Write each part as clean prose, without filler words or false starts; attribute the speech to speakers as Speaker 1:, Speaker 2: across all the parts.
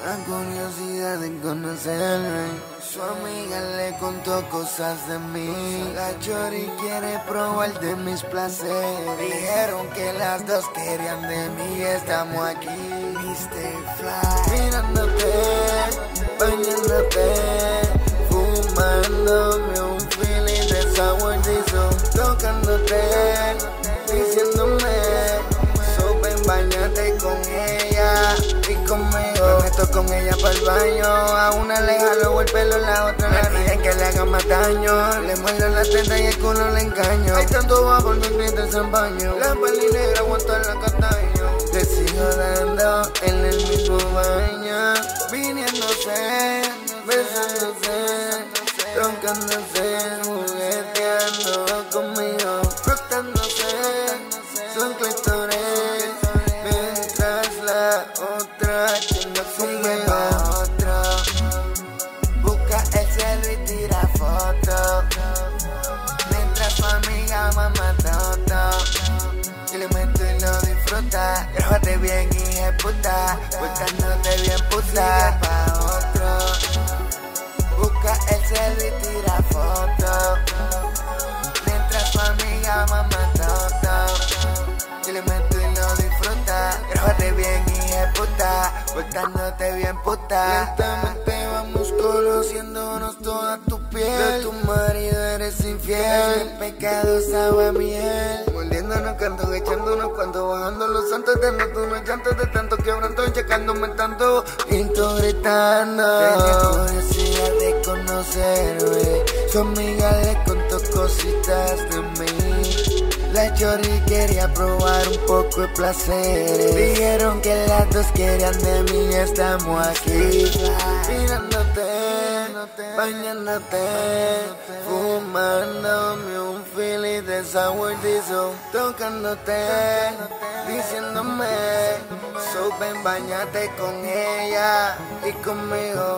Speaker 1: La curiosidad de conocerme. Su amiga le contó cosas de mí. La chori quiere probar de mis placeres. Dijeron que las dos querían de mí. Estamos aquí, Mr. Fly. Mirándote, bañándote, fumándome un feeling de sabordizo. Tocándote, diciéndome, ven, bañate con ella y conmigo. Me meto con ella para el baño. A una le jalo el pelo, la otra la piden que le haga más daño. Le muerdo la teta y el culo le engaño. Hay tanto bajo por mis clientes en baño. La peli negra aguanta la castaño. Te sigo dando en el mismo baño. Viniéndose, besándose, tocándose, jugueteando conmigo, frottándose, son clítores. Otra que no sigue pa' otro. Busca el celo y tira foto. Mientras su amiga mamá toto. Y le meto y lo disfruta. Grábate bien, hija de puta. Buscándote bien puta. Sigue pa' otro. Busca el celo y tira foto. Mientras su amiga mamá toto. Y le meto y lo disfruta. Grábate bien, puta, voltándote bien puta. Lentamente vamos conociéndonos toda tu piel. De tu marido eres infiel. El pecado sabe a miel. Mordiéndonos, canto, echándonos cuando bajando los santos. Dándote unos llantos de tanto quebranto, checándome tanto y tú gritando. Tenía curiosidad de conocerme. Su amiga le contó cositas de mí. La chori quería probar un poco de placer. Dijeron que las dos querían de mí. Estamos aquí, mirándote, bañándote, fumándome un feeling de sabordizo. Tocándote, diciéndome, ven, bañate con ella y conmigo.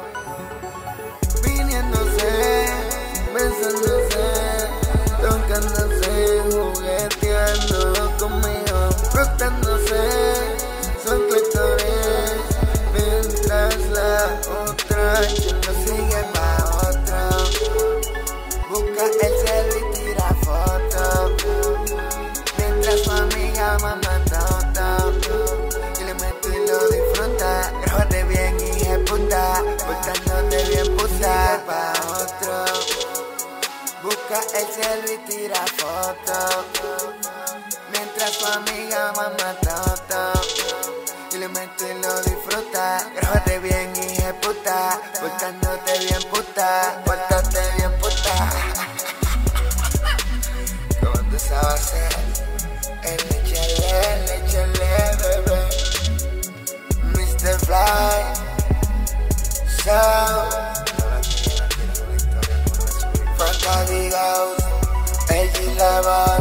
Speaker 1: Viniéndose, besándose, tocándose, jugueteando conmigo, frottándose, son clítores. Mientras la otra que no sigue pa' otro. Busca el celo y tira foto. Mientras su amiga mamá toto. Y le meto y lo disfruta. Grábate bien, hija de puta. Buscándote bien puta. Sigue pa' otro. Busca el celo y tira foto. Mientras su amiga mamá toto. Y le meto y lo disfruta. Grábate bien, hija de puta. Buscándote bien puta. Pórtate bien puta. Como tú sabes hacer. Échale, bebé. Mr. Fly. Franca Digos, el G-Level.